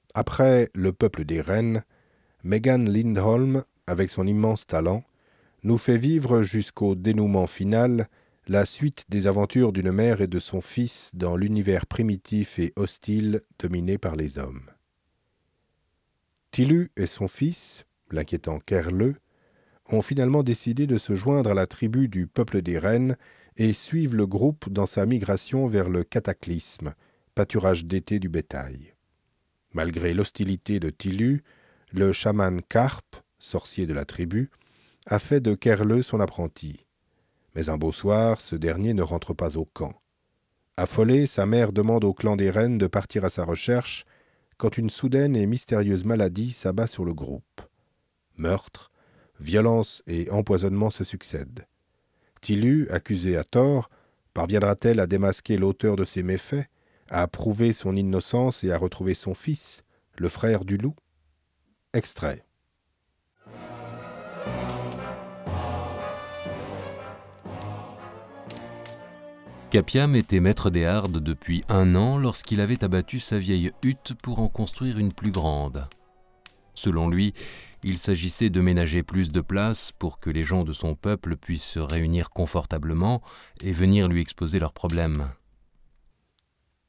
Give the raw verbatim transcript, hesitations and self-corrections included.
Après Le peuple des rennes, Megan Lindholm, avec son immense talent, nous fait vivre jusqu'au dénouement final la suite des aventures d'une mère et de son fils dans l'univers primitif et hostile dominé par les hommes. Tilu et son fils, l'inquiétant Kerle, ont finalement décidé de se joindre à la tribu du peuple des rennes et suivent le groupe dans sa migration vers le cataclysme, pâturage d'été du bétail. Malgré l'hostilité de Tilu, le chaman Karp, sorcier de la tribu, a fait de Kerle son apprenti. Mais un beau soir, ce dernier ne rentre pas au camp. Affolée, sa mère demande au clan des rennes de partir à sa recherche quand une soudaine et mystérieuse maladie s'abat sur le groupe. Meurtre, violence et empoisonnement se succèdent. Tilu, accusée à tort, parviendra-t-elle à démasquer l'auteur de ces méfaits, à prouver son innocence et à retrouver son fils, le frère du loup ? Extrait. Capiam était maître des hardes depuis un an lorsqu'il avait abattu sa vieille hutte pour en construire une plus grande. Selon lui, il s'agissait de ménager plus de place pour que les gens de son peuple puissent se réunir confortablement et venir lui exposer leurs problèmes.